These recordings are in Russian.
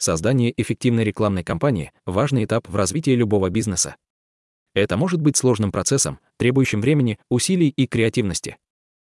Создание эффективной рекламной кампании – важный этап в развитии любого бизнеса. Это может быть сложным процессом, требующим времени, усилий и креативности.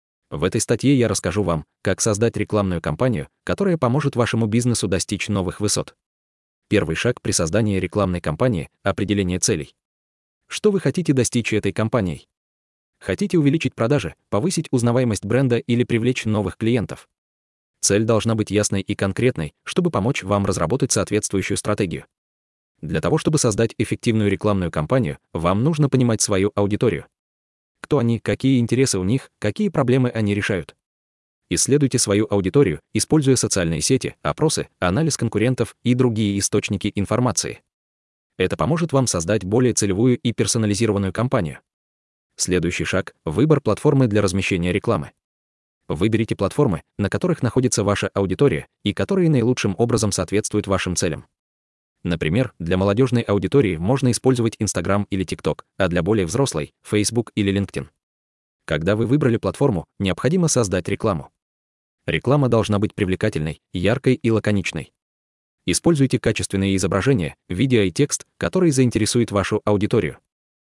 В этой статье я расскажу вам, как создать рекламную кампанию, которая поможет вашему бизнесу достичь новых высот. Первый шаг при создании рекламной кампании – определение целей. Что вы хотите достичь этой кампанией? Хотите увеличить продажи, повысить узнаваемость бренда или привлечь новых клиентов? Цель должна быть ясной и конкретной, чтобы помочь вам разработать соответствующую стратегию. Для того, чтобы создать эффективную рекламную кампанию, вам нужно понимать свою аудиторию. Кто они, какие интересы у них, какие проблемы они решают. Исследуйте свою аудиторию, используя социальные сети, опросы, анализ конкурентов и другие источники информации. Это поможет вам создать более целевую и персонализированную кампанию. Следующий шаг – выбор платформы для размещения рекламы. Выберите платформы, на которых находится ваша аудитория и которые наилучшим образом соответствуют вашим целям. Например, для молодежной аудитории можно использовать Instagram или TikTok, а для более взрослой – Facebook или LinkedIn. Когда вы выбрали платформу, необходимо создать рекламу. Реклама должна быть привлекательной, яркой и лаконичной. Используйте качественные изображения, видео и текст, которые заинтересуют вашу аудиторию.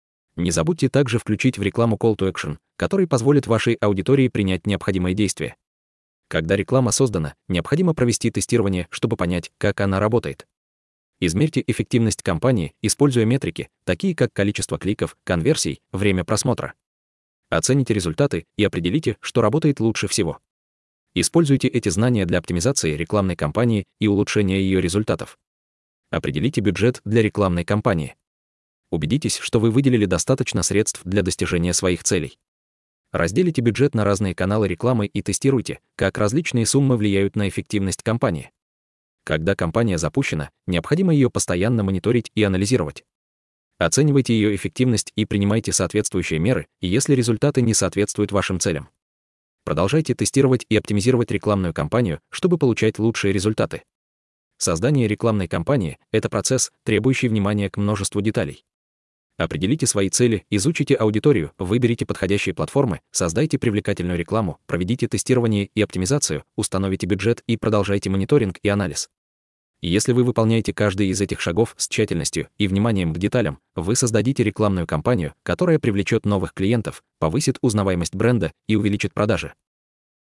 Не забудьте также включить в рекламу Call to Action, который позволит вашей аудитории принять необходимые действия. Когда реклама создана, необходимо провести тестирование, чтобы понять, как она работает. Измерьте эффективность кампании, используя метрики, такие как количество кликов, конверсий, время просмотра. Оцените результаты и определите, что работает лучше всего. Используйте эти знания для оптимизации рекламной кампании и улучшения ее результатов. Определите бюджет для рекламной кампании. Убедитесь, что вы выделили достаточно средств для достижения своих целей. Разделите бюджет на разные каналы рекламы и тестируйте, как различные суммы влияют на эффективность кампании. Когда кампания запущена, необходимо ее постоянно мониторить и анализировать. Оценивайте ее эффективность и принимайте соответствующие меры, если результаты не соответствуют вашим целям. Продолжайте тестировать и оптимизировать рекламную кампанию, чтобы получать лучшие результаты. Создание рекламной кампании – это процесс, требующий внимания к множеству деталей. Определите свои цели, изучите аудиторию, выберите подходящие платформы, создайте привлекательную рекламу, проведите тестирование и оптимизацию, установите бюджет и продолжайте мониторинг и анализ. Если вы выполняете каждый из этих шагов с тщательностью и вниманием к деталям, вы создадите рекламную кампанию, которая привлечет новых клиентов, повысит узнаваемость бренда и увеличит продажи.